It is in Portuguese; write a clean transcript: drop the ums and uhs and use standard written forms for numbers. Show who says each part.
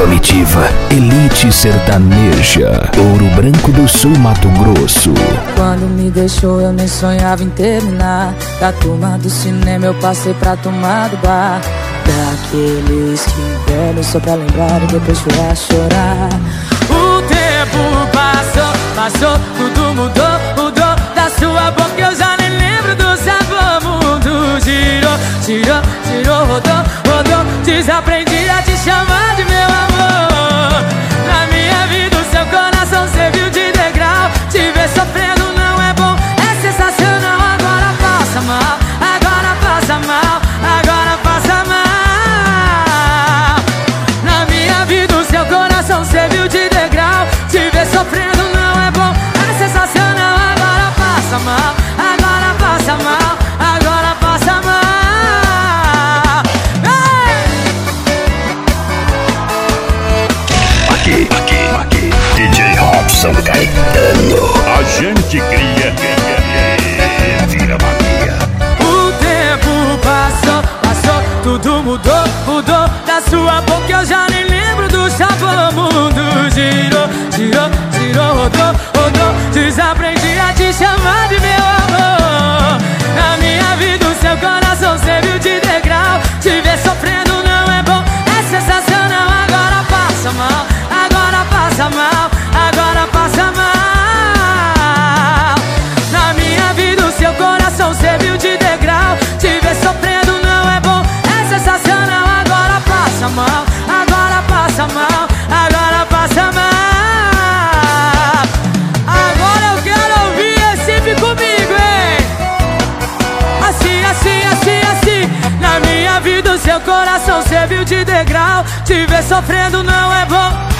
Speaker 1: Comitiva Elite Sertaneja, Ouro Branco do Sul, Mato Grosso.
Speaker 2: Quando me deixou eu nem sonhava em terminar. Da turma do cinema eu passei pra turma do bar. Daqueles que velho só pra lembrar e depois chorar, chorar. O tempo passou, tudo mudou da sua boca eu já nem lembro do sabor. Mundo girou, rodou, desaprendi a te chamar de meu amor. Na minha vida o seu coração serviu de degrau. Te ver sofrendo não é bom, é sensacional. Agora passa mal, agora passa mal, agora passa mal. Na minha vida o seu coração serviu de degrau. Te ver sofrendo não é bom, é sensacional. Agora passa mal, agora passa mal, agora passa mal.
Speaker 1: Aqui, DJ Robson Caetano.
Speaker 3: A gente cria, vira mania.
Speaker 2: O tempo passou, tudo mudou da sua boca eu já nem lembro do sabor. Mundo girou, rodou, desaprendi a te chamar de meu amor. Na minha vida o seu coração serviu de degrau. Te ver sofrendo não é bom, é sensacional. Agora passa mal, agora passa mal, agora passa mal. Na minha vida o seu coração serviu de degrau. Te ver sofrendo não é bom, é sensacional. Agora passa mal, agora passa mal, agora passa mal. Agora eu quero ouvir Recife comigo, hein? Assim. Na minha vida o seu coração serviu de degrau. Te ver sofrendo não é bom.